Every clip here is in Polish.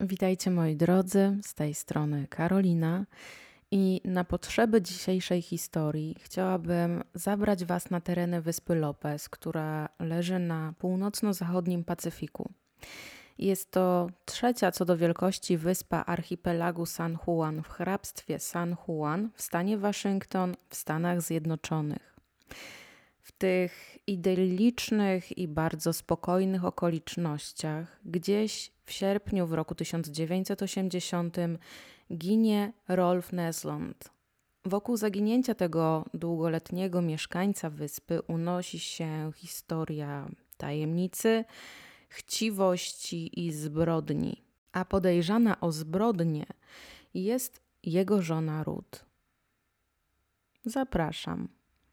Witajcie moi drodzy, z tej strony Karolina i na potrzeby dzisiejszej historii chciałabym zabrać Was na tereny wyspy Lopez, która leży na północno-zachodnim Pacyfiku. Jest to trzecia co do wielkości wyspa archipelagu San Juan w hrabstwie San Juan w stanie Waszyngton w Stanach Zjednoczonych. W tych idyllicznych i bardzo spokojnych okolicznościach, gdzieś w sierpniu w roku 1980 ginie Rolf Nesland. Wokół zaginięcia tego długoletniego mieszkańca wyspy unosi się historia tajemnicy, chciwości i zbrodni. A podejrzana o zbrodnię jest jego żona Ruth. Zapraszam.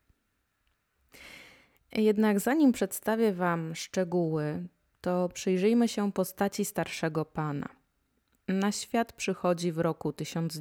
Jednak zanim przedstawię Wam szczegóły, to przyjrzyjmy się postaci starszego pana. Na świat przychodzi w roku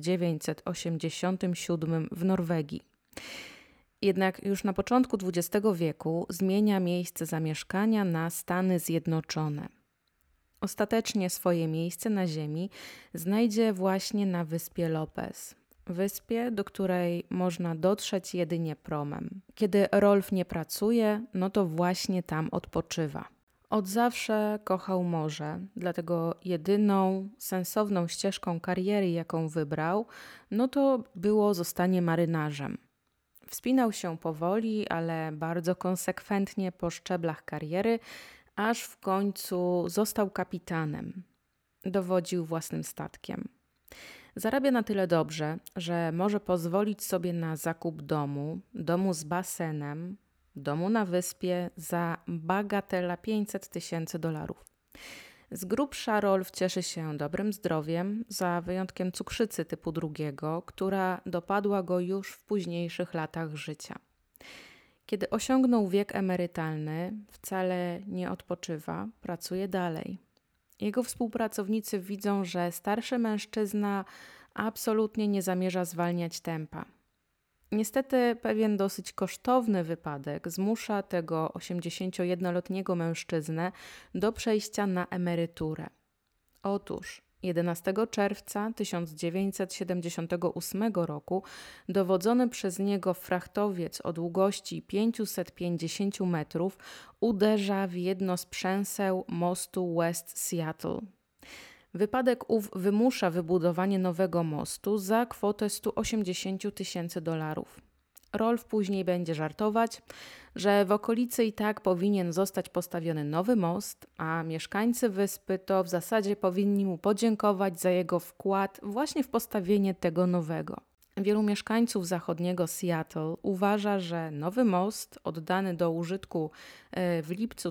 1987 w Norwegii. Jednak już na początku XX wieku zmienia miejsce zamieszkania na Stany Zjednoczone. Ostatecznie swoje miejsce na ziemi znajdzie właśnie na wyspie Lopez. Wyspie, do której można dotrzeć jedynie promem. Kiedy Rolf nie pracuje, no to właśnie tam odpoczywa. Od zawsze kochał morze, dlatego jedyną sensowną ścieżką kariery, jaką wybrał, no to było zostanie marynarzem. Wspinał się powoli, ale bardzo konsekwentnie po szczeblach kariery, aż w końcu został kapitanem. Dowodził własnym statkiem. Zarabia na tyle dobrze, że może pozwolić sobie na zakup domu z basenem, domu na wyspie za bagatela $500,000. Z grubsza Rolf cieszy się dobrym zdrowiem, za wyjątkiem cukrzycy typu 2, która dopadła go już w późniejszych latach życia. Kiedy osiągnął wiek emerytalny, wcale nie odpoczywa, pracuje dalej. Jego współpracownicy widzą, że starszy mężczyzna absolutnie nie zamierza zwalniać tempa. Niestety pewien dosyć kosztowny wypadek zmusza tego 81-letniego mężczyznę do przejścia na emeryturę. Otóż 11 czerwca 1978 roku dowodzony przez niego frachtowiec o długości 550 metrów uderza w jedno z przęseł mostu West Seattle. Wypadek ów wymusza wybudowanie nowego mostu za kwotę $180,000. Rolf później będzie żartować, że w okolicy i tak powinien zostać postawiony nowy most, a mieszkańcy wyspy to w zasadzie powinni mu podziękować za jego wkład właśnie w postawienie tego nowego. Wielu mieszkańców zachodniego Seattle uważa, że nowy most oddany do użytku w lipcu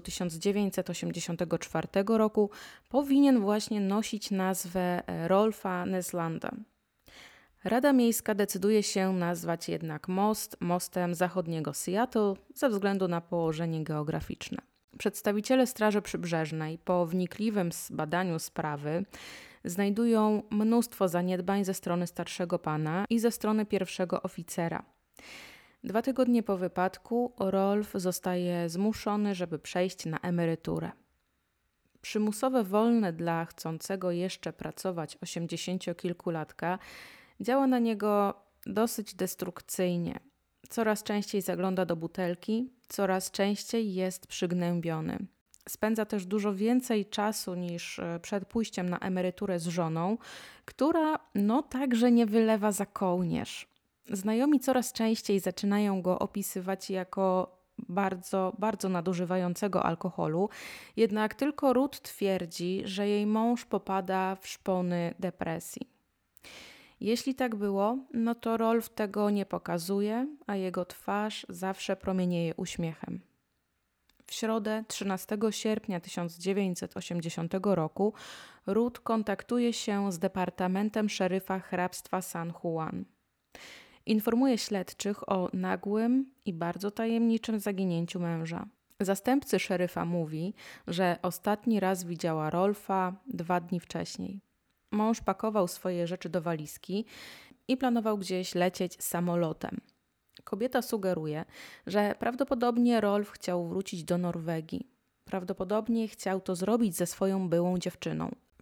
1984 roku powinien właśnie nosić nazwę Rolfa Neslanda. Rada Miejska decyduje się nazwać jednak most mostem zachodniego Seattle ze względu na położenie geograficzne. Przedstawiciele Straży Przybrzeżnej po wnikliwym zbadaniu sprawy znajdują mnóstwo zaniedbań ze strony starszego pana i ze strony pierwszego oficera. 2 tygodnie po wypadku Rolf zostaje zmuszony, żeby przejść na emeryturę. Przymusowe wolne dla chcącego jeszcze pracować 80-kilkulatka działa na niego dosyć destrukcyjnie. Coraz częściej zagląda do butelki, coraz częściej jest przygnębiony. Spędza też dużo więcej czasu niż przed pójściem na emeryturę z żoną, która także nie wylewa za kołnierz. Znajomi coraz częściej zaczynają go opisywać jako bardzo, bardzo nadużywającego alkoholu, jednak tylko Ruth twierdzi, że jej mąż popada w szpony depresji. Jeśli tak było, to Rolf tego nie pokazuje, a jego twarz zawsze promienieje uśmiechem. W środę 13 sierpnia 1980 roku Ruth kontaktuje się z Departamentem Szeryfa Hrabstwa San Juan. Informuje śledczych o nagłym i bardzo tajemniczym zaginięciu męża. Zastępcy szeryfa mówi, że ostatni raz widziała Rolfa 2 dni wcześniej. Mąż pakował swoje rzeczy do walizki i planował gdzieś lecieć samolotem. Kobieta sugeruje, że prawdopodobnie Rolf chciał wrócić do Norwegii. Prawdopodobnie chciał to zrobić ze swoją byłą dziewczyną.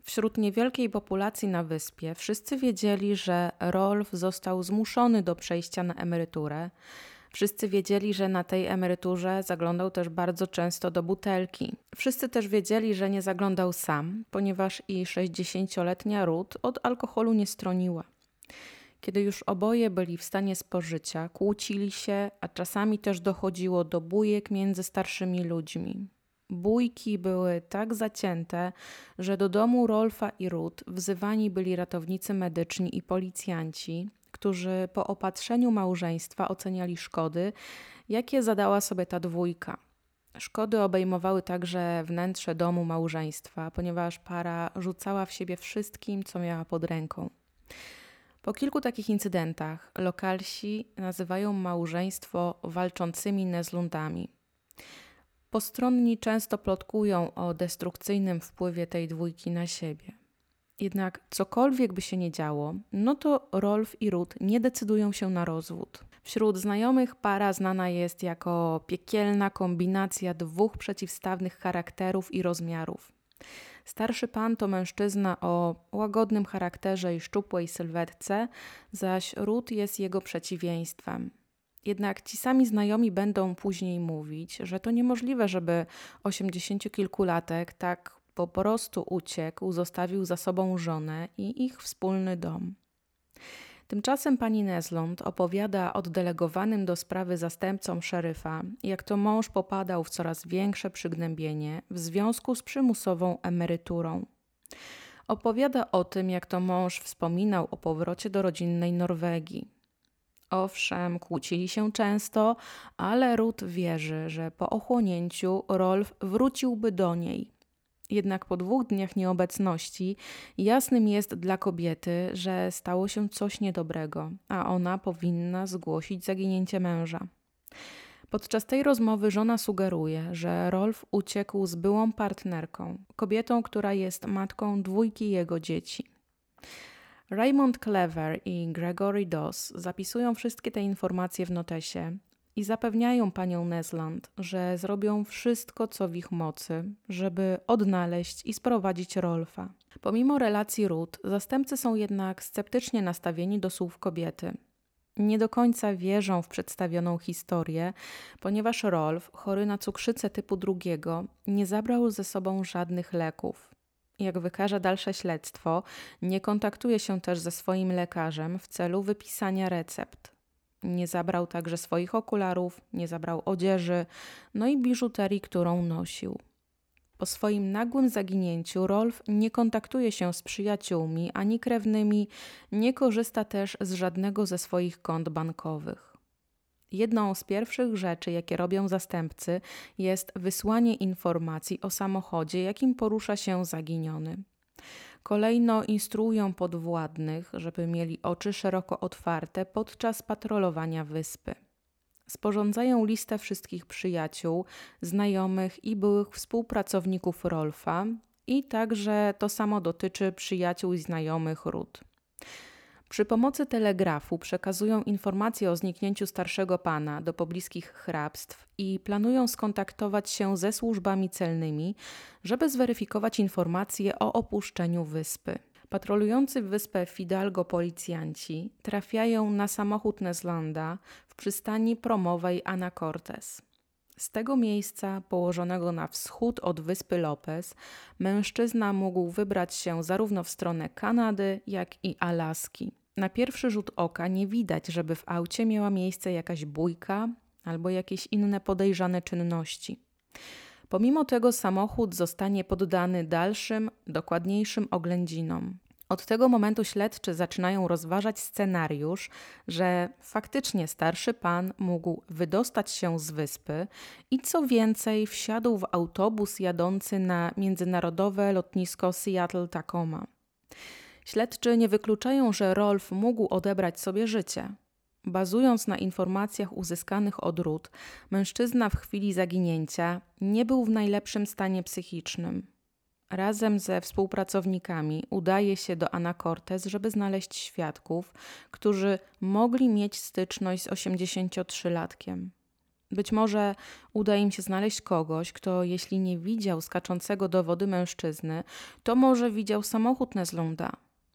Wśród niewielkiej populacji na wyspie wszyscy wiedzieli, że Rolf został zmuszony do przejścia na emeryturę. Wszyscy wiedzieli, że na tej emeryturze zaglądał też bardzo często do butelki. Wszyscy też wiedzieli, że nie zaglądał sam, ponieważ i 60-letnia Ruth od alkoholu nie stroniła. Kiedy już oboje byli w stanie spożycia, kłócili się, a czasami też dochodziło do bójek między starszymi ludźmi. Bójki były tak zacięte, że do domu Rolfa i Ruth wzywani byli ratownicy medyczni i policjanci, którzy po opatrzeniu małżeństwa oceniali szkody, jakie zadała sobie ta dwójka. Szkody obejmowały także wnętrze domu małżeństwa, ponieważ para rzucała w siebie wszystkim, co miała pod ręką. Po kilku takich incydentach lokalsi nazywają małżeństwo walczącymi Neslundami. Postronni często plotkują o destrukcyjnym wpływie tej dwójki na siebie. Jednak cokolwiek by się nie działo, no to Rolf i Ruth nie decydują się na rozwód. Wśród znajomych para znana jest jako piekielna kombinacja dwóch przeciwstawnych charakterów i rozmiarów. Starszy pan to mężczyzna o łagodnym charakterze i szczupłej sylwetce, zaś Ruth jest jego przeciwieństwem. Jednak ci sami znajomi będą później mówić, że to niemożliwe, żeby 80-kilkulatek tak po prostu uciekł, zostawił za sobą żonę i ich wspólny dom. Tymczasem pani Neslund opowiada oddelegowanym do sprawy zastępcom szeryfa, jak to mąż popadał w coraz większe przygnębienie w związku z przymusową emeryturą. Opowiada o tym, jak to mąż wspominał o powrocie do rodzinnej Norwegii. Owszem, kłócili się często, ale Ruth wierzy, że po ochłonięciu Rolf wróciłby do niej. Jednak po 2 dniach nieobecności jasnym jest dla kobiety, że stało się coś niedobrego, a ona powinna zgłosić zaginięcie męża. Podczas tej rozmowy żona sugeruje, że Rolf uciekł z byłą partnerką, kobietą, która jest matką 2 jego dzieci. Raymond Clever i Gregory Doss zapisują wszystkie te informacje w notesie i zapewniają panią Neslund, że zrobią wszystko, co w ich mocy, żeby odnaleźć i sprowadzić Rolfa. Pomimo relacji Ruth, zastępcy są jednak sceptycznie nastawieni do słów kobiety. Nie do końca wierzą w przedstawioną historię, ponieważ Rolf, chory na cukrzycę typu 2, nie zabrał ze sobą żadnych leków. Jak wykaże dalsze śledztwo, nie kontaktuje się też ze swoim lekarzem w celu wypisania recept. Nie zabrał także swoich okularów, nie zabrał odzieży, no i biżuterii, którą nosił. Po swoim nagłym zaginięciu Rolf nie kontaktuje się z przyjaciółmi ani krewnymi, nie korzysta też z żadnego ze swoich kont bankowych. Jedną z pierwszych rzeczy, jakie robią zastępcy, jest wysłanie informacji o samochodzie, jakim porusza się zaginiony. Kolejno instruują podwładnych, żeby mieli oczy szeroko otwarte podczas patrolowania wyspy. Sporządzają listę wszystkich przyjaciół, znajomych i byłych współpracowników Rolfa i także to samo dotyczy przyjaciół i znajomych Ruth. Przy pomocy telegrafu przekazują informacje o zniknięciu starszego pana do pobliskich hrabstw i planują skontaktować się ze służbami celnymi, żeby zweryfikować informacje o opuszczeniu wyspy. Patrolujący wyspę Fidalgo policjanci trafiają na samochód Neslunda w przystani promowej Anacortes. Z tego miejsca, położonego na wschód od wyspy Lopez, mężczyzna mógł wybrać się zarówno w stronę Kanady, jak i Alaski. Na pierwszy rzut oka nie widać, żeby w aucie miała miejsce jakaś bójka albo jakieś inne podejrzane czynności. Pomimo tego samochód zostanie poddany dalszym, dokładniejszym oględzinom. Od tego momentu śledczy zaczynają rozważać scenariusz, że faktycznie starszy pan mógł wydostać się z wyspy i co więcej wsiadł w autobus jadący na międzynarodowe lotnisko Seattle-Tacoma. Śledczy nie wykluczają, że Rolf mógł odebrać sobie życie. Bazując na informacjach uzyskanych od Ruth, mężczyzna w chwili zaginięcia nie był w najlepszym stanie psychicznym. Razem ze współpracownikami udaje się do Anacortes, żeby znaleźć świadków, którzy mogli mieć styczność z 83-latkiem. Być może uda im się znaleźć kogoś, kto jeśli nie widział skaczącego do wody mężczyzny, to może widział samochód Neslunda.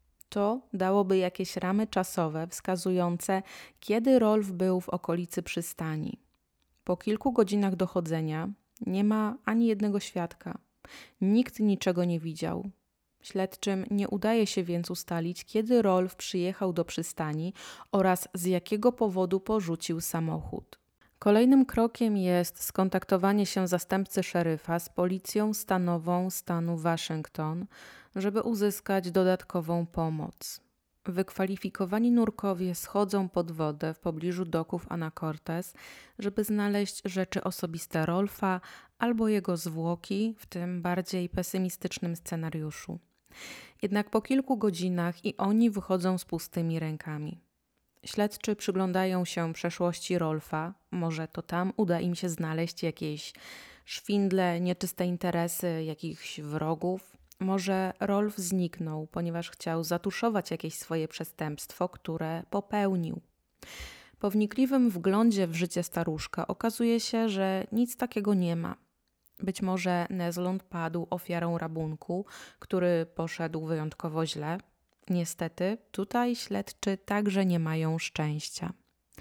To dałoby jakieś ramy czasowe wskazujące, kiedy Rolf był w okolicy przystani. Po kilku godzinach dochodzenia nie ma ani jednego świadka. Nikt niczego nie widział. Śledczym nie udaje się więc ustalić, kiedy Rolf przyjechał do przystani oraz z jakiego powodu porzucił samochód. Kolejnym krokiem jest skontaktowanie się zastępcy szeryfa z policją stanową stanu Waszyngton, żeby uzyskać dodatkową pomoc. Wykwalifikowani nurkowie schodzą pod wodę w pobliżu doków Anacortes, żeby znaleźć rzeczy osobiste Rolfa albo jego zwłoki w tym bardziej pesymistycznym scenariuszu. Jednak po kilku godzinach i oni wychodzą z pustymi rękami. Śledczy przyglądają się przeszłości Rolfa, może to tam uda im się znaleźć jakieś szwindle, nieczyste interesy, jakichś wrogów. Może Rolf zniknął, ponieważ chciał zatuszować jakieś swoje przestępstwo, które popełnił. Po wnikliwym wglądzie w życie staruszka okazuje się, że nic takiego nie ma. Być może Neslund padł ofiarą rabunku, który poszedł wyjątkowo źle. Niestety, tutaj śledczy także nie mają szczęścia.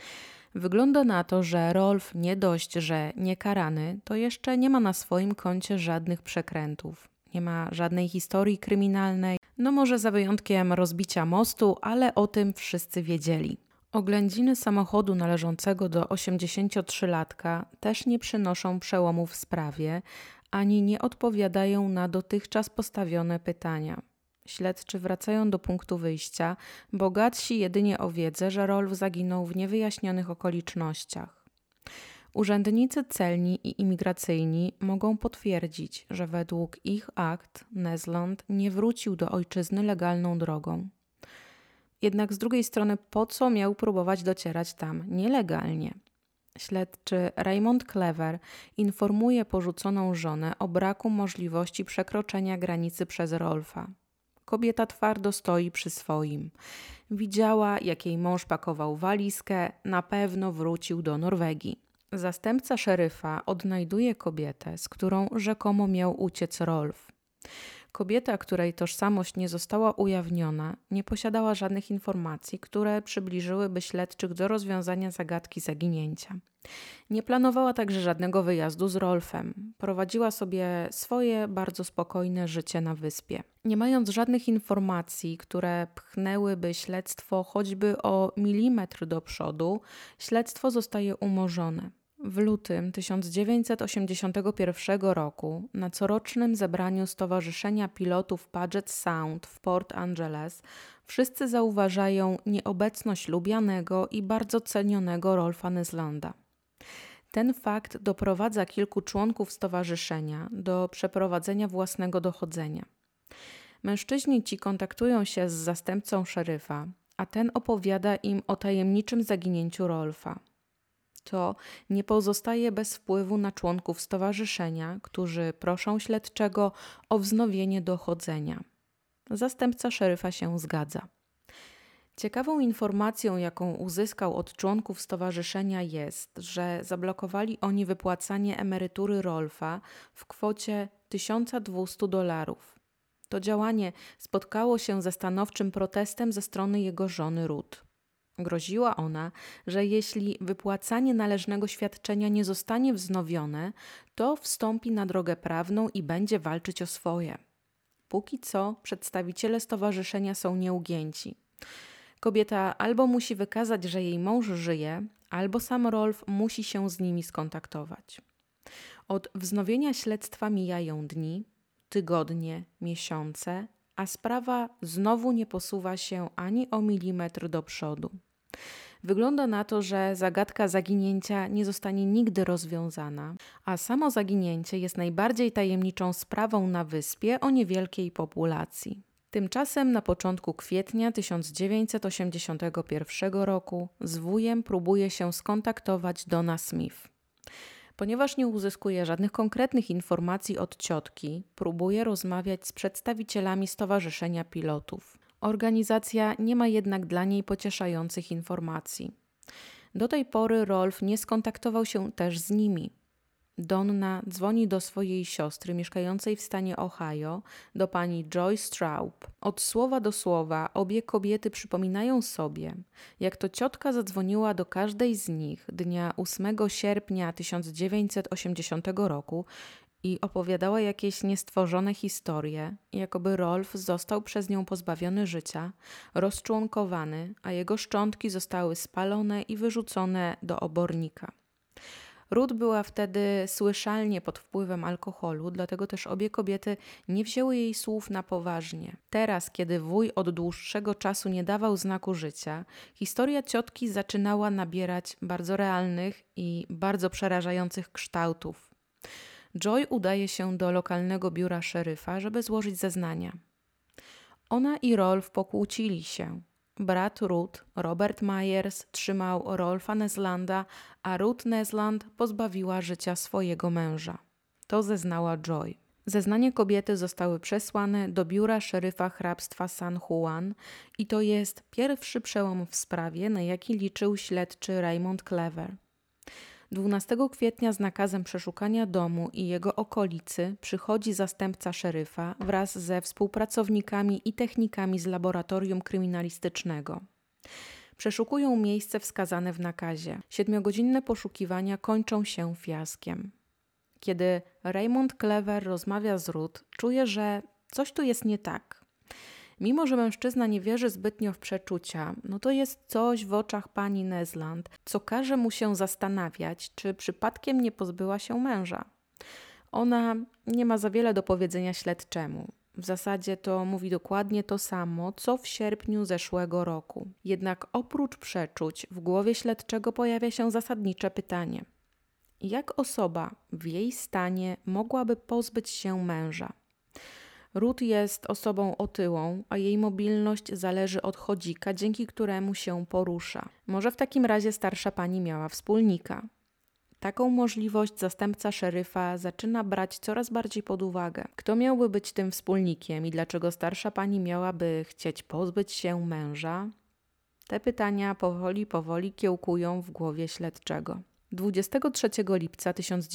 Wygląda na to, że Rolf nie dość, że niekarany, to jeszcze nie ma na swoim koncie żadnych przekrętów. Nie ma żadnej historii kryminalnej, no może za wyjątkiem rozbicia mostu, ale o tym wszyscy wiedzieli. Oględziny samochodu należącego do 83-latka też nie przynoszą przełomu w sprawie, ani nie odpowiadają na dotychczas postawione pytania. Śledczy wracają do punktu wyjścia, bogatsi jedynie o wiedzę, że Rolf zaginął w niewyjaśnionych okolicznościach. Urzędnicy celni i imigracyjni mogą potwierdzić, że według ich akt Neslund nie wrócił do ojczyzny legalną drogą. Jednak z drugiej strony po co miał próbować docierać tam nielegalnie? Śledczy Raymond Clever informuje porzuconą żonę o braku możliwości przekroczenia granicy przez Rolfa. Kobieta twardo stoi przy swoim. Widziała, jak jej mąż pakował walizkę, na pewno wrócił do Norwegii. Zastępca szeryfa odnajduje kobietę, z którą rzekomo miał uciec Rolf. Kobieta, której tożsamość nie została ujawniona, nie posiadała żadnych informacji, które przybliżyłyby śledczych do rozwiązania zagadki zaginięcia. Nie planowała także żadnego wyjazdu z Rolfem. Prowadziła sobie swoje bardzo spokojne życie na wyspie. Nie mając żadnych informacji, które pchnęłyby śledztwo choćby o milimetr do przodu, śledztwo zostaje umorzone. W lutym 1981 roku na corocznym zebraniu Stowarzyszenia Pilotów Puget Sound w Port Angeles wszyscy zauważają nieobecność lubianego i bardzo cenionego Rolfa Neslunda. Ten fakt doprowadza kilku członków stowarzyszenia do przeprowadzenia własnego dochodzenia. Mężczyźni ci kontaktują się z zastępcą szeryfa, a ten opowiada im o tajemniczym zaginięciu Rolfa. To nie pozostaje bez wpływu na członków stowarzyszenia, którzy proszą śledczego o wznowienie dochodzenia. Zastępca szeryfa się zgadza. Ciekawą informacją, jaką uzyskał od członków stowarzyszenia jest, że zablokowali oni wypłacanie emerytury Rolfa w kwocie $1200. To działanie spotkało się ze stanowczym protestem ze strony jego żony Ruth. Groziła ona, że jeśli wypłacanie należnego świadczenia nie zostanie wznowione, to wstąpi na drogę prawną i będzie walczyć o swoje. Póki co przedstawiciele stowarzyszenia są nieugięci. Kobieta albo musi wykazać, że jej mąż żyje, albo sam Rolf musi się z nimi skontaktować. Od wznowienia śledztwa mijają dni, tygodnie, miesiące, a sprawa znowu nie posuwa się ani o milimetr do przodu. Wygląda na to, że zagadka zaginięcia nie zostanie nigdy rozwiązana, a samo zaginięcie jest najbardziej tajemniczą sprawą na wyspie o niewielkiej populacji. Tymczasem na początku kwietnia 1981 roku z wujem próbuje się skontaktować Donna Smith. Ponieważ nie uzyskuje żadnych konkretnych informacji od ciotki, próbuje rozmawiać z przedstawicielami Stowarzyszenia Pilotów. Organizacja nie ma jednak dla niej pocieszających informacji. Do tej pory Rolf nie skontaktował się też z nimi. Donna dzwoni do swojej siostry mieszkającej w stanie Ohio, do pani Joy Straub. Od słowa do słowa obie kobiety przypominają sobie, jak to ciotka zadzwoniła do każdej z nich dnia 8 sierpnia 1980 roku i opowiadała jakieś niestworzone historie, jakoby Rolf został przez nią pozbawiony życia, rozczłonkowany, a jego szczątki zostały spalone i wyrzucone do obornika. Ruth była wtedy słyszalnie pod wpływem alkoholu, dlatego też obie kobiety nie wzięły jej słów na poważnie. Teraz, kiedy wuj od dłuższego czasu nie dawał znaku życia, historia ciotki zaczynała nabierać bardzo realnych i bardzo przerażających kształtów. Joy udaje się do lokalnego biura szeryfa, żeby złożyć zeznania. Ona i Rolf pokłócili się. Brat Ruth, Robert Myers, trzymał Rolfa Neslanda, a Ruth Nesland pozbawiła życia swojego męża. To zeznała Joy. Zeznania kobiety zostały przesłane do biura szeryfa hrabstwa San Juan i to jest pierwszy przełom w sprawie, na jaki liczył śledczy Raymond Cleaver. 12 kwietnia z nakazem przeszukania domu i jego okolicy przychodzi zastępca szeryfa wraz ze współpracownikami i technikami z laboratorium kryminalistycznego. Przeszukują miejsce wskazane w nakazie. 7-godzinne poszukiwania kończą się fiaskiem. Kiedy Raymond Cleaver rozmawia z Ruth, czuje, że coś tu jest nie tak. Mimo że mężczyzna nie wierzy zbytnio w przeczucia, to jest coś w oczach pani Nesland, co każe mu się zastanawiać, czy przypadkiem nie pozbyła się męża. Ona nie ma za wiele do powiedzenia śledczemu. W zasadzie to mówi dokładnie to samo, co w sierpniu zeszłego roku. Jednak oprócz przeczuć w głowie śledczego pojawia się zasadnicze pytanie. Jak osoba w jej stanie mogłaby pozbyć się męża? Ruth jest osobą otyłą, a jej mobilność zależy od chodzika, dzięki któremu się porusza. Może w takim razie starsza pani miała wspólnika. Taką możliwość zastępca szeryfa zaczyna brać coraz bardziej pod uwagę. Kto miałby być tym wspólnikiem i dlaczego starsza pani miałaby chcieć pozbyć się męża? Te pytania powoli kiełkują w głowie śledczego. 23 lipca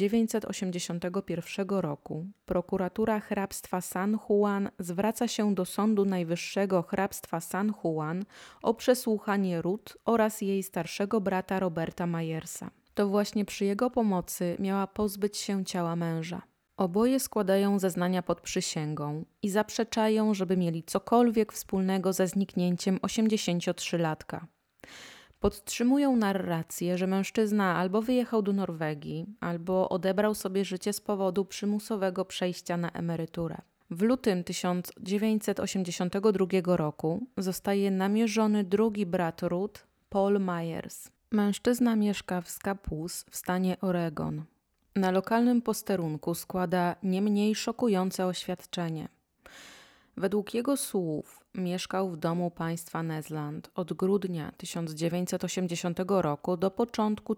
1981 roku prokuratura hrabstwa San Juan zwraca się do Sądu Najwyższego hrabstwa San Juan o przesłuchanie Ruth oraz jej starszego brata Roberta Myersa. To właśnie przy jego pomocy miała pozbyć się ciała męża. Oboje składają zeznania pod przysięgą i zaprzeczają, żeby mieli cokolwiek wspólnego ze zniknięciem 83-latka. Podtrzymują narrację, że mężczyzna albo wyjechał do Norwegii, albo odebrał sobie życie z powodu przymusowego przejścia na emeryturę. W lutym 1982 roku zostaje namierzony drugi brat Ruth, Paul Myers. Mężczyzna mieszka w Scappoose w stanie Oregon. Na lokalnym posterunku składa nie mniej szokujące oświadczenie. Według jego słów mieszkał w domu państwa Nesland od grudnia 1980 roku do początku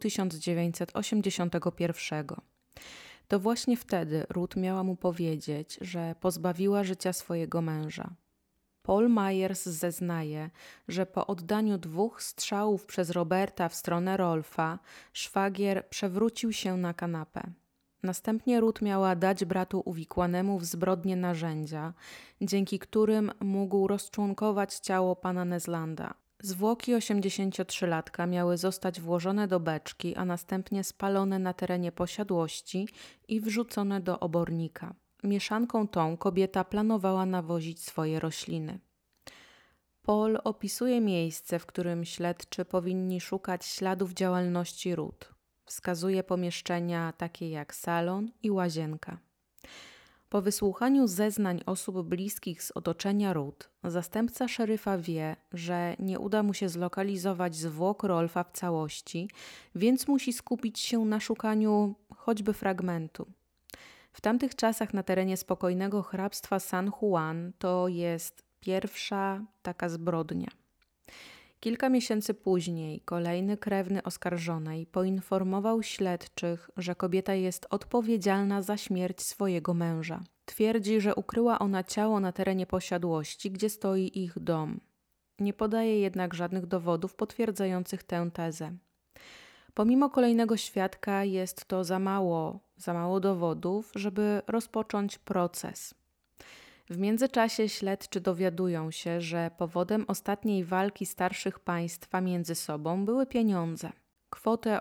1981. To właśnie wtedy Ruth miała mu powiedzieć, że pozbawiła życia swojego męża. Paul Myers zeznaje, że po oddaniu 2 strzałów przez Roberta w stronę Rolfa, szwagier przewrócił się na kanapę. Następnie Ruth miała dać bratu uwikłanemu w zbrodnię narzędzia, dzięki którym mógł rozczłonkować ciało pana Neslanda. Zwłoki 83-latka miały zostać włożone do beczki, a następnie spalone na terenie posiadłości i wrzucone do obornika. Mieszanką tą kobieta planowała nawozić swoje rośliny. Paul opisuje miejsce, w którym śledczy powinni szukać śladów działalności Ruth. Wskazuje pomieszczenia takie jak salon i łazienka. Po wysłuchaniu zeznań osób bliskich z otoczenia Ruth, zastępca szeryfa wie, że nie uda mu się zlokalizować zwłok Rolfa w całości, więc musi skupić się na szukaniu choćby fragmentu. W tamtych czasach na terenie spokojnego hrabstwa San Juan to jest pierwsza taka zbrodnia. Kilka miesięcy później kolejny krewny oskarżonej poinformował śledczych, że kobieta jest odpowiedzialna za śmierć swojego męża. Twierdzi, że ukryła ona ciało na terenie posiadłości, gdzie stoi ich dom. Nie podaje jednak żadnych dowodów potwierdzających tę tezę. Pomimo kolejnego świadka jest to za mało dowodów, żeby rozpocząć proces. W międzyczasie śledczy dowiadują się, że powodem ostatniej walki starszych państwa między sobą były pieniądze. Kwotę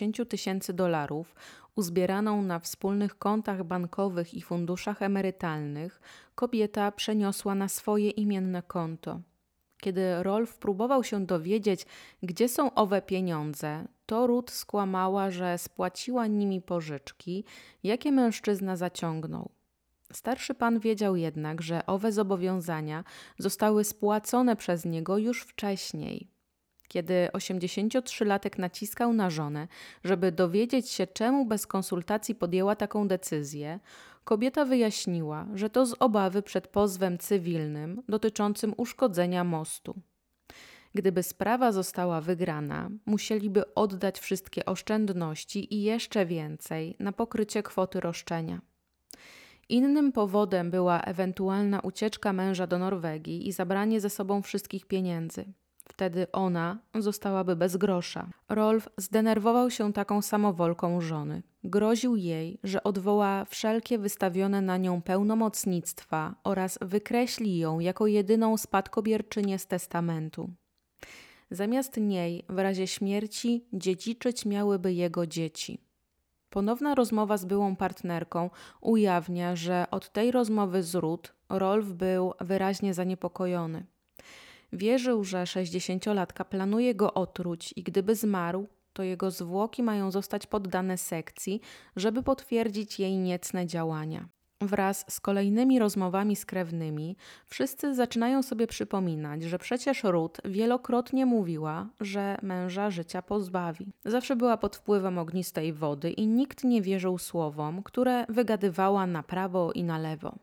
$80,000 uzbieraną na wspólnych kontach bankowych i funduszach emerytalnych kobieta przeniosła na swoje imienne konto. Kiedy Rolf próbował się dowiedzieć, gdzie są owe pieniądze, to Ruth skłamała, że spłaciła nimi pożyczki, jakie mężczyzna zaciągnął. Starszy pan wiedział jednak, że owe zobowiązania zostały spłacone przez niego już wcześniej. Kiedy 83-latek naciskał na żonę, żeby dowiedzieć się, czemu bez konsultacji podjęła taką decyzję, kobieta wyjaśniła, że to z obawy przed pozwem cywilnym dotyczącym uszkodzenia mostu. Gdyby sprawa została wygrana, musieliby oddać wszystkie oszczędności i jeszcze więcej na pokrycie kwoty roszczenia. Innym powodem była ewentualna ucieczka męża do Norwegii i zabranie ze sobą wszystkich pieniędzy. Wtedy ona zostałaby bez grosza. Rolf zdenerwował się taką samowolką żony. Groził jej, że odwoła wszelkie wystawione na nią pełnomocnictwa oraz wykreśli ją jako jedyną spadkobierczynię z testamentu. Zamiast niej w razie śmierci dziedziczyć miałyby jego dzieci. Ponowna rozmowa z byłą partnerką ujawnia, że od tej rozmowy z Ruth Rolf był wyraźnie zaniepokojony. Wierzył, że 60-latka planuje go otruć i gdyby zmarł, to jego zwłoki mają zostać poddane sekcji, żeby potwierdzić jej niecne działania. Wraz z kolejnymi rozmowami z krewnymi wszyscy zaczynają sobie przypominać, że przecież Ruth wielokrotnie mówiła, że męża życia pozbawi. Zawsze była pod wpływem ognistej wody i nikt nie wierzył słowom, które wygadywała na prawo i na lewo.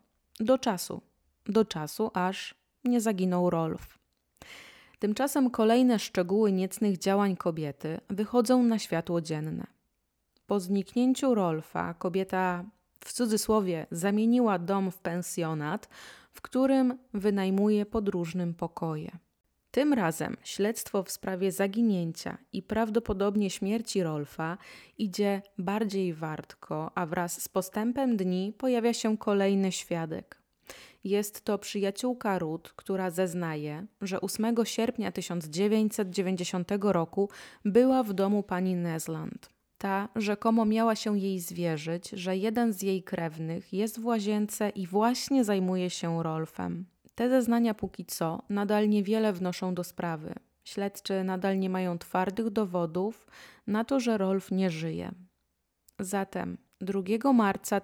Do czasu, aż nie zaginął Rolf. Tymczasem kolejne szczegóły niecnych działań kobiety wychodzą na światło dzienne. Po zniknięciu Rolfa kobieta w cudzysłowie zamieniła dom w pensjonat, w którym wynajmuje podróżnym pokoje. Tym razem śledztwo w sprawie zaginięcia i prawdopodobnie śmierci Rolfa idzie bardziej wartko, a wraz z postępem dni pojawia się kolejny świadek. Jest to przyjaciółka Ruth, która zeznaje, że 8 sierpnia 1990 roku była w domu pani Nesland. Ta rzekomo miała się jej zwierzyć, że jeden z jej krewnych jest w łazience i właśnie zajmuje się Rolfem. Te zeznania póki co nadal niewiele wnoszą do sprawy. Śledczy nadal nie mają twardych dowodów na to, że Rolf nie żyje. Zatem 2 marca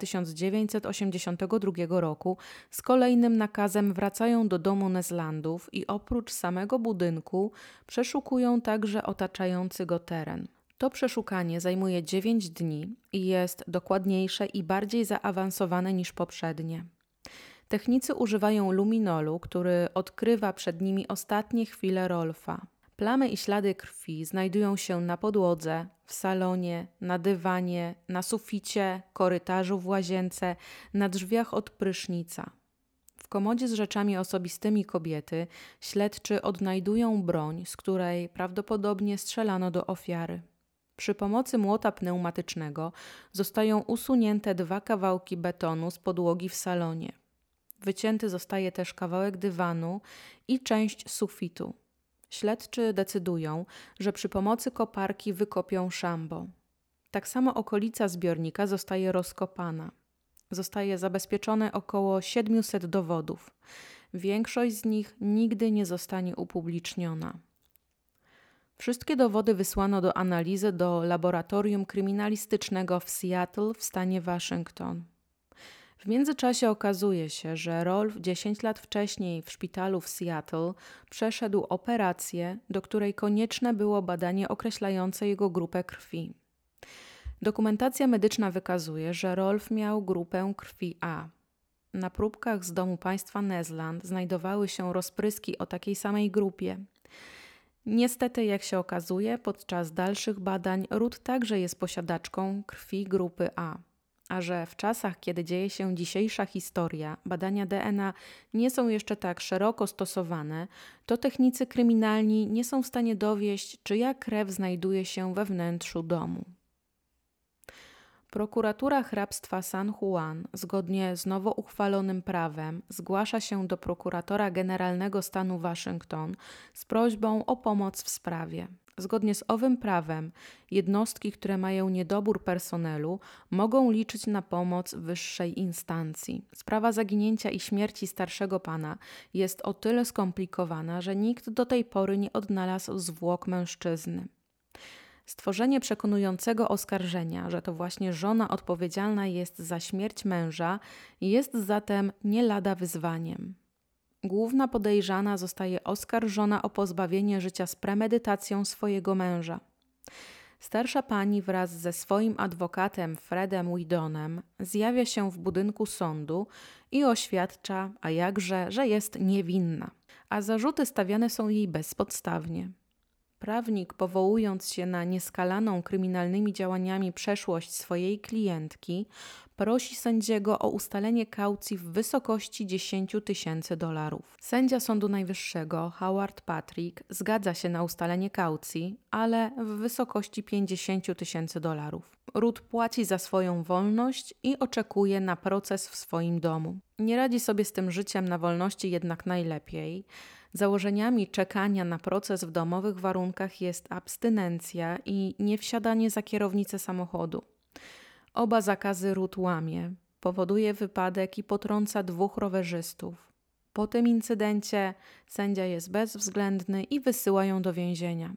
1982 roku z kolejnym nakazem wracają do domu Neslandów i oprócz samego budynku przeszukują także otaczający go teren. To przeszukanie zajmuje 9 dni i jest dokładniejsze i bardziej zaawansowane niż poprzednie. Technicy używają luminolu, który odkrywa przed nimi ostatnie chwile Rolfa. Plamy i ślady krwi znajdują się na podłodze, w salonie, na dywanie, na suficie, korytarzu w łazience, na drzwiach od prysznica. W komodzie z rzeczami osobistymi kobiety śledczy odnajdują broń, z której prawdopodobnie strzelano do ofiary. Przy pomocy młota pneumatycznego zostają usunięte 2 kawałki betonu z podłogi w salonie. Wycięty zostaje też kawałek dywanu i część sufitu. Śledczy decydują, że przy pomocy koparki wykopią szambo. Tak samo okolica zbiornika zostaje rozkopana. Zostaje zabezpieczone około 700 dowodów. Większość z nich nigdy nie zostanie upubliczniona. Wszystkie dowody wysłano do analizy do laboratorium kryminalistycznego w Seattle w stanie Waszyngton. W międzyczasie okazuje się, że Rolf 10 lat wcześniej w szpitalu w Seattle przeszedł operację, do której konieczne było badanie określające jego grupę krwi. Dokumentacja medyczna wykazuje, że Rolf miał grupę krwi A. Na próbkach z domu państwa Nesland znajdowały się rozpryski o takiej samej grupie. Niestety, jak się okazuje, podczas dalszych badań Ruth także jest posiadaczką krwi grupy A. A że w czasach, kiedy dzieje się dzisiejsza historia, badania DNA nie są jeszcze tak szeroko stosowane, to technicy kryminalni nie są w stanie dowieść, czyja krew znajduje się we wnętrzu domu. Prokuratura hrabstwa San Juan, zgodnie z nowo uchwalonym prawem, zgłasza się do prokuratora generalnego stanu Waszyngton z prośbą o pomoc w sprawie. Zgodnie z owym prawem, jednostki, które mają niedobór personelu, mogą liczyć na pomoc wyższej instancji. Sprawa zaginięcia i śmierci starszego pana jest o tyle skomplikowana, że nikt do tej pory nie odnalazł zwłok mężczyzny. Stworzenie przekonującego oskarżenia, że to właśnie żona odpowiedzialna jest za śmierć męża, jest zatem nie lada wyzwaniem. Główna podejrzana zostaje oskarżona o pozbawienie życia z premedytacją swojego męża. Starsza pani wraz ze swoim adwokatem Fredem Widonem zjawia się w budynku sądu i oświadcza, a jakże, że jest niewinna, a zarzuty stawiane są jej bezpodstawnie. Prawnik, powołując się na nieskalaną kryminalnymi działaniami przeszłość swojej klientki, prosi sędziego o ustalenie kaucji w wysokości $10,000. Sędzia Sądu Najwyższego, Howard Patrick, zgadza się na ustalenie kaucji, ale w wysokości $50,000. Ruth płaci za swoją wolność i oczekuje na proces w swoim domu. Nie radzi sobie z tym życiem na wolności jednak najlepiej. Założeniami czekania na proces w domowych warunkach jest abstynencja i niewsiadanie za kierownicę samochodu. Oba zakazy Ruth łamie, powoduje wypadek i potrąca 2 rowerzystów. Po tym incydencie sędzia jest bezwzględny i wysyła ją do więzienia.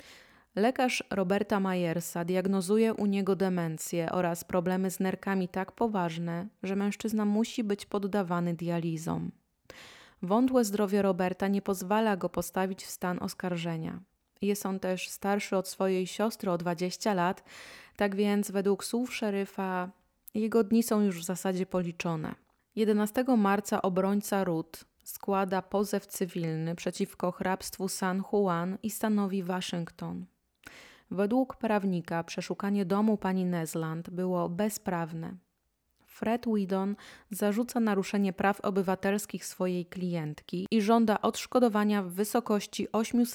Lekarz Roberta Myersa diagnozuje u niego demencję oraz problemy z nerkami tak poważne, że mężczyzna musi być poddawany dializom. Wątłe zdrowie Roberta nie pozwala go postawić w stan oskarżenia. Jest on też starszy od swojej siostry o 20 lat, tak więc według słów szeryfa jego dni są już w zasadzie policzone. 11 marca obrońca Ruth składa pozew cywilny przeciwko hrabstwu San Juan i stanowi Waszyngton. Według prawnika przeszukanie domu pani Nesland było bezprawne. Fred Widon zarzuca naruszenie praw obywatelskich swojej klientki i żąda odszkodowania w wysokości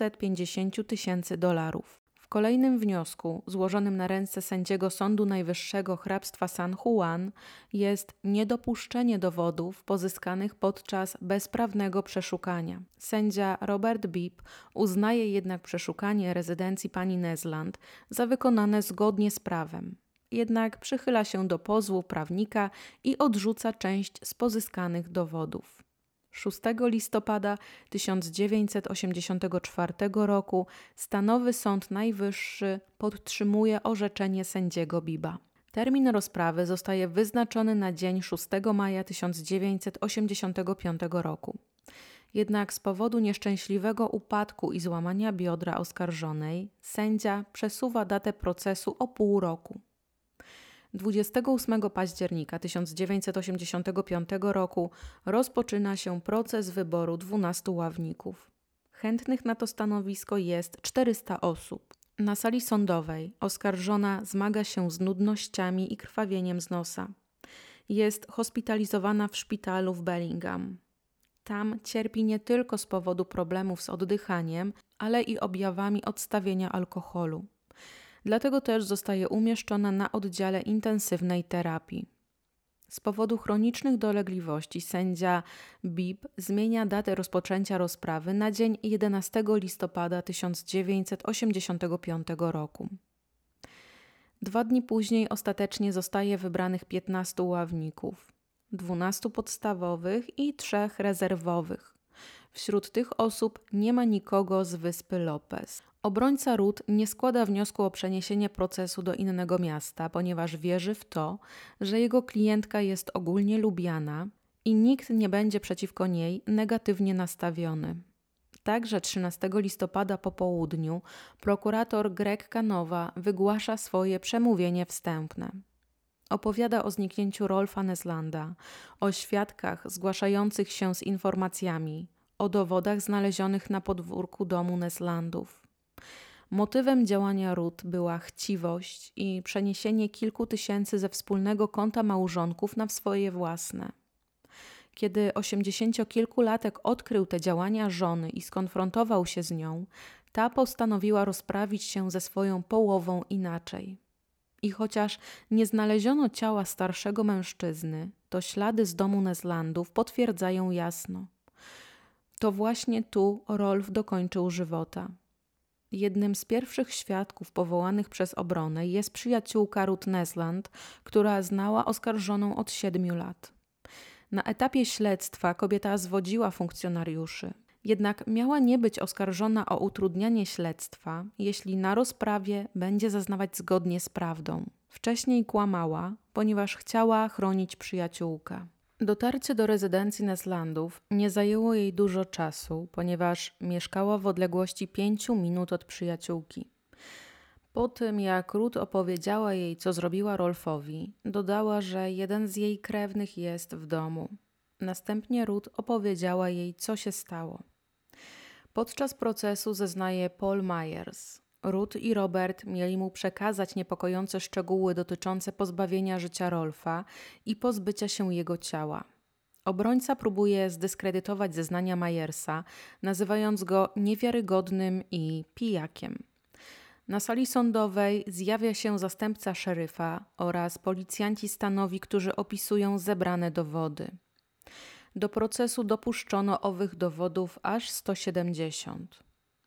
$850,000. W kolejnym wniosku, złożonym na ręce sędziego Sądu Najwyższego hrabstwa San Juan, jest niedopuszczenie dowodów pozyskanych podczas bezprawnego przeszukania. Sędzia Robert Bibb uznaje jednak przeszukanie rezydencji pani Nesland za wykonane zgodnie z prawem. Jednak przychyla się do pozwu prawnika i odrzuca część z pozyskanych dowodów. 6 listopada 1984 roku stanowy Sąd Najwyższy podtrzymuje orzeczenie sędziego Bibba. Termin rozprawy zostaje wyznaczony na dzień 6 maja 1985 roku. Jednak z powodu nieszczęśliwego upadku i złamania biodra oskarżonej sędzia przesuwa datę procesu o pół roku. 28 października 1985 roku rozpoczyna się proces wyboru 12 ławników. Chętnych na to stanowisko jest 400 osób. Na sali sądowej oskarżona zmaga się z nudnościami i krwawieniem z nosa. Jest hospitalizowana w szpitalu w Bellingham. Tam cierpi nie tylko z powodu problemów z oddychaniem, ale i objawami odstawienia alkoholu. Dlatego też zostaje umieszczona na oddziale intensywnej terapii. Z powodu chronicznych dolegliwości sędzia Bibb zmienia datę rozpoczęcia rozprawy na dzień 11 listopada 1985 roku. 2 dni później ostatecznie zostaje wybranych 15 ławników, 12 podstawowych i 3 rezerwowych. Wśród tych osób nie ma nikogo z wyspy Lopez. Obrońca Ruth nie składa wniosku o przeniesienie procesu do innego miasta, ponieważ wierzy w to, że jego klientka jest ogólnie lubiana i nikt nie będzie przeciwko niej negatywnie nastawiony. Także 13 listopada po południu prokurator Greg Canova wygłasza swoje przemówienie wstępne. Opowiada o zniknięciu Rolfa Neslanda, o świadkach zgłaszających się z informacjami, o dowodach znalezionych na podwórku domu Neslandów. Motywem działania Ruth była chciwość i przeniesienie kilku tysięcy ze wspólnego konta małżonków na swoje własne. Kiedy 80-kilkulatek odkrył te działania żony i skonfrontował się z nią, ta postanowiła rozprawić się ze swoją połową inaczej. I chociaż nie znaleziono ciała starszego mężczyzny, to ślady z domu Neslandów potwierdzają jasno. To właśnie tu Rolf dokończył żywota. Jednym z pierwszych świadków powołanych przez obronę jest przyjaciółka Ruth Nesland, która znała oskarżoną od 7 lat. Na etapie śledztwa kobieta zwodziła funkcjonariuszy. Jednak miała nie być oskarżona o utrudnianie śledztwa, jeśli na rozprawie będzie zeznawać zgodnie z prawdą. Wcześniej kłamała, ponieważ chciała chronić przyjaciółkę. Dotarcie do rezydencji Neslandów nie zajęło jej dużo czasu, ponieważ mieszkała w odległości 5 minut od przyjaciółki. Po tym, jak Ruth opowiedziała jej, co zrobiła Rolfowi, dodała, że jeden z jej krewnych jest w domu. Następnie Ruth opowiedziała jej, co się stało. Podczas procesu zeznaje Paul Myers. Ruth i Robert mieli mu przekazać niepokojące szczegóły dotyczące pozbawienia życia Rolfa i pozbycia się jego ciała. Obrońca próbuje zdyskredytować zeznania Myersa, nazywając go niewiarygodnym i pijakiem. Na sali sądowej zjawia się zastępca szeryfa oraz policjanci stanowi, którzy opisują zebrane dowody. Do procesu dopuszczono owych dowodów aż 170.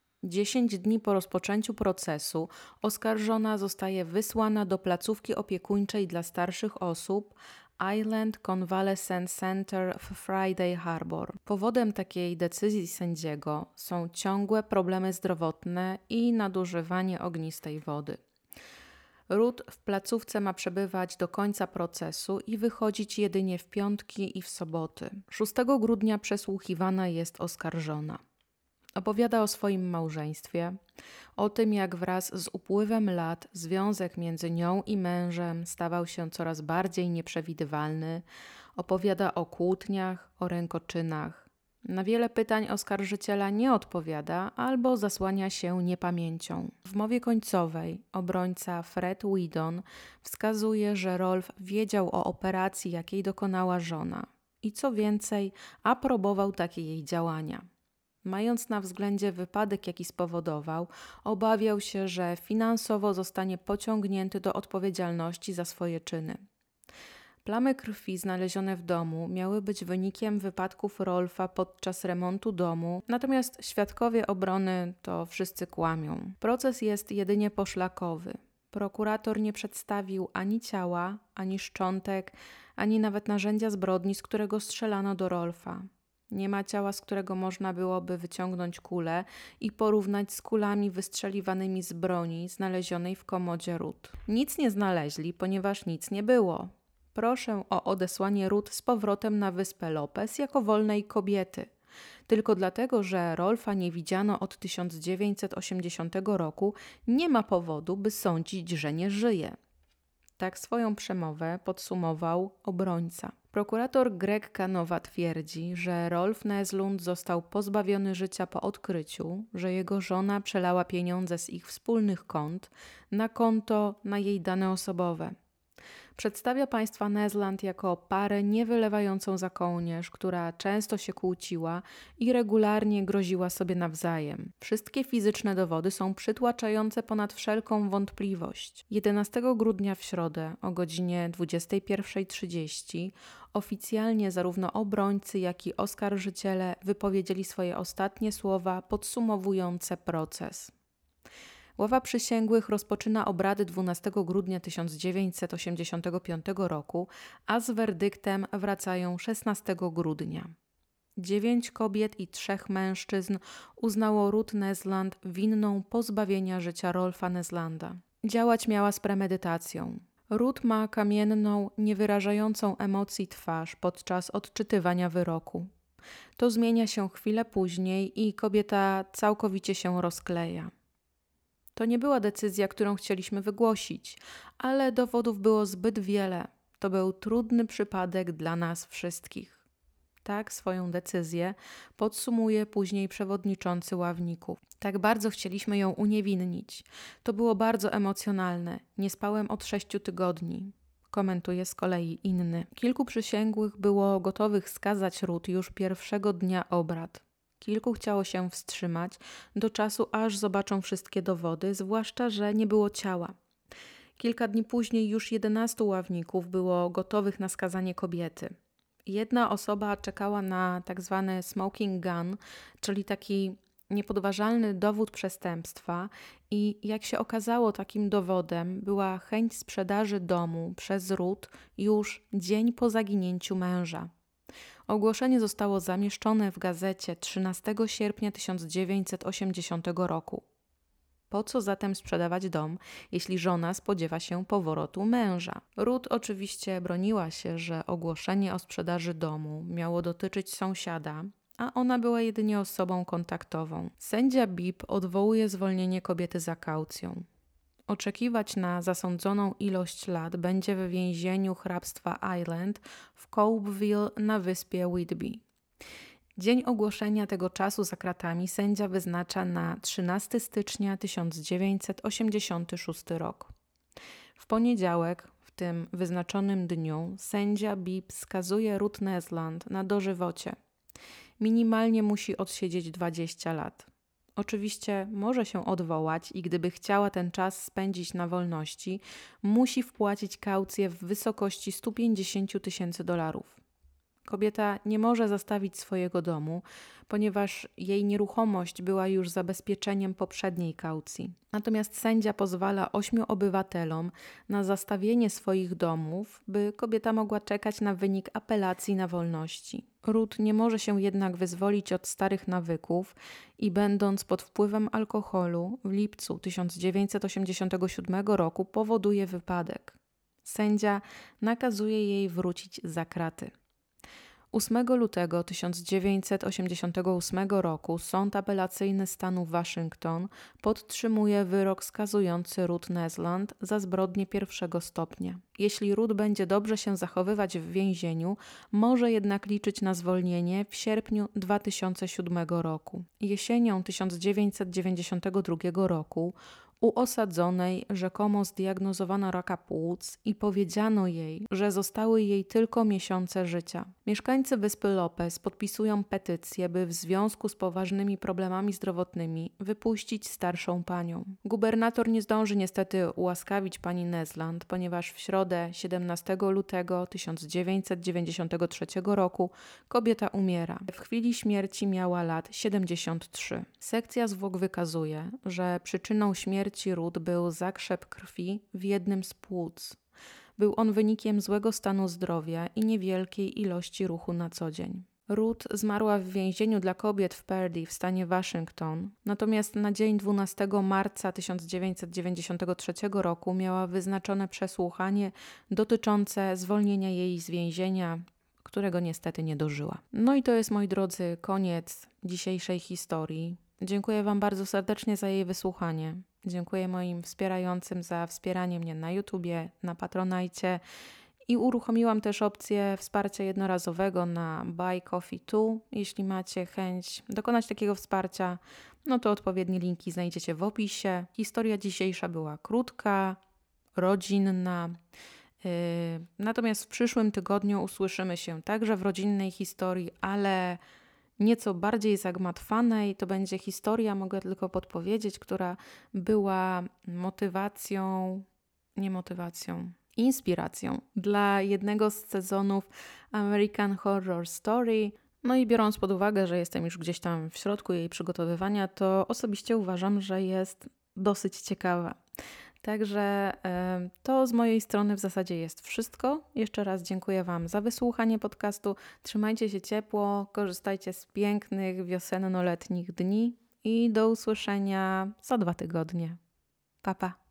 10 dni po rozpoczęciu procesu oskarżona zostaje wysłana do placówki opiekuńczej dla starszych osób Island Convalescent Center w Friday Harbor. Powodem takiej decyzji sędziego są ciągłe problemy zdrowotne i nadużywanie ognistej wody. Ruth w placówce ma przebywać do końca procesu i wychodzić jedynie w piątki i w soboty. 6 grudnia przesłuchiwana jest oskarżona. Opowiada o swoim małżeństwie, o tym, jak wraz z upływem lat związek między nią i mężem stawał się coraz bardziej nieprzewidywalny. Opowiada o kłótniach, o rękoczynach. Na wiele pytań oskarżyciela nie odpowiada albo zasłania się niepamięcią. W mowie końcowej obrońca Fred Whedon wskazuje, że Rolf wiedział o operacji, jakiej dokonała żona i co więcej, aprobował takie jej działania. Mając na względzie wypadek, jaki spowodował, obawiał się, że finansowo zostanie pociągnięty do odpowiedzialności za swoje czyny. Plamy krwi znalezione w domu miały być wynikiem wypadków Rolfa podczas remontu domu, natomiast świadkowie obrony to wszyscy kłamią. Proces jest jedynie poszlakowy. Prokurator nie przedstawił ani ciała, ani szczątek, ani nawet narzędzia zbrodni, z którego strzelano do Rolfa. Nie ma ciała, z którego można byłoby wyciągnąć kulę i porównać z kulami wystrzeliwanymi z broni znalezionej w komodzie Ruth. Nic nie znaleźli, ponieważ nic nie było. Proszę o odesłanie Ruth z powrotem na wyspę Lopez jako wolnej kobiety. Tylko dlatego, że Rolfa nie widziano od 1980 roku, nie ma powodu, by sądzić, że nie żyje. Tak swoją przemowę podsumował obrońca. Prokurator Greg Canova twierdzi, że Rolf Neslund został pozbawiony życia po odkryciu, że jego żona przelała pieniądze z ich wspólnych kont na konto na jej dane osobowe. Przedstawia państwa Nesland jako parę niewylewającą za kołnierz, która często się kłóciła i regularnie groziła sobie nawzajem. Wszystkie fizyczne dowody są przytłaczające ponad wszelką wątpliwość. 11 grudnia w środę o godzinie 21:30 oficjalnie zarówno obrońcy, jak i oskarżyciele wypowiedzieli swoje ostatnie słowa podsumowujące proces. Ława przysięgłych rozpoczyna obrady 12 grudnia 1985 roku, a z werdyktem wracają 16 grudnia. 9 kobiet i 3 mężczyzn uznało Ruth Nesland winną pozbawienia życia Rolfa Neslanda. Działać miała z premedytacją. Ruth ma kamienną, niewyrażającą emocji twarz podczas odczytywania wyroku. To zmienia się chwilę później i kobieta całkowicie się rozkleja. To nie była decyzja, którą chcieliśmy wygłosić, ale dowodów było zbyt wiele. To był trudny przypadek dla nas wszystkich. Tak swoją decyzję podsumuje później przewodniczący ławników. Tak bardzo chcieliśmy ją uniewinnić. To było bardzo emocjonalne. Nie spałem od 6 tygodni. Komentuje z kolei inny. Kilku przysięgłych było gotowych skazać Ruth już pierwszego dnia obrad. Kilku chciało się wstrzymać do czasu, aż zobaczą wszystkie dowody, zwłaszcza, że nie było ciała. Kilka dni później już 11 ławników było gotowych na skazanie kobiety. Jedna osoba czekała na tak zwany smoking gun, czyli taki niepodważalny dowód przestępstwa i jak się okazało, takim dowodem była chęć sprzedaży domu przez Ruth już dzień po zaginięciu męża. Ogłoszenie zostało zamieszczone w gazecie 13 sierpnia 1980 roku. Po co zatem sprzedawać dom, jeśli żona spodziewa się powrotu męża? Ruth oczywiście broniła się, że ogłoszenie o sprzedaży domu miało dotyczyć sąsiada, a ona była jedynie osobą kontaktową. Sędzia Bibb odwołuje zwolnienie kobiety za kaucją. Oczekiwać na zasądzoną ilość lat będzie w więzieniu hrabstwa Island w Cobeville na wyspie Whidbey. Dzień ogłoszenia tego czasu za kratami sędzia wyznacza na 13 stycznia 1986 rok. W poniedziałek, w tym wyznaczonym dniu, sędzia Bibb skazuje Ruth Nesland na dożywocie. Minimalnie musi odsiedzieć 20 lat. Oczywiście może się odwołać i gdyby chciała ten czas spędzić na wolności, musi wpłacić kaucję w wysokości $150,000. Kobieta nie może zostawić swojego domu, ponieważ jej nieruchomość była już zabezpieczeniem poprzedniej kaucji. Natomiast sędzia pozwala 8 obywatelom na zastawienie swoich domów, by kobieta mogła czekać na wynik apelacji na wolności. Ruth nie może się jednak wyzwolić od starych nawyków i będąc pod wpływem alkoholu w lipcu 1987 roku powoduje wypadek. Sędzia nakazuje jej wrócić za kraty. 8 lutego 1988 roku Sąd Apelacyjny stanu Waszyngton podtrzymuje wyrok skazujący Ruth Nesland za zbrodnię pierwszego stopnia. Jeśli Ruth będzie dobrze się zachowywać w więzieniu, może jednak liczyć na zwolnienie w sierpniu 2007 roku. Jesienią 1992 roku u osadzonej rzekomo zdiagnozowano raka płuc i powiedziano jej, że zostały jej tylko miesiące życia. Mieszkańcy wyspy Lopez podpisują petycję, by w związku z poważnymi problemami zdrowotnymi wypuścić starszą panią. Gubernator nie zdąży niestety ułaskawić pani Nesland, ponieważ w środę 17 lutego 1993 roku kobieta umiera. W chwili śmierci miała lat 73. Sekcja zwłok wykazuje, że przyczyną śmierci Ruth był zakrzep krwi w jednym z płuc. Był on wynikiem złego stanu zdrowia i niewielkiej ilości ruchu na co dzień. Ruth zmarła w więzieniu dla kobiet w Purdy w stanie Waszyngton, natomiast na dzień 12 marca 1993 roku miała wyznaczone przesłuchanie dotyczące zwolnienia jej z więzienia, którego niestety nie dożyła. No i to jest, moi drodzy, koniec dzisiejszej historii. Dziękuję Wam bardzo serdecznie za jej wysłuchanie. Dziękuję moim wspierającym za wspieranie mnie na YouTubie, na Patronite i uruchomiłam też opcję wsparcia jednorazowego na Buy Coffee 2. Jeśli macie chęć dokonać takiego wsparcia, no to odpowiednie linki znajdziecie w opisie. Historia dzisiejsza była krótka, rodzinna. Natomiast w przyszłym tygodniu usłyszymy się także w rodzinnej historii, ale nieco bardziej zagmatwanej. To będzie historia, mogę tylko podpowiedzieć, która była inspiracją dla jednego z sezonów American Horror Story. No i biorąc pod uwagę, że jestem już gdzieś tam w środku jej przygotowywania, to osobiście uważam, że jest dosyć ciekawa. Także to z mojej strony w zasadzie jest wszystko. Jeszcze raz dziękuję Wam za wysłuchanie podcastu. Trzymajcie się ciepło, korzystajcie z pięknych wiosenno-letnich dni i do usłyszenia za 2 tygodnie. Pa, pa.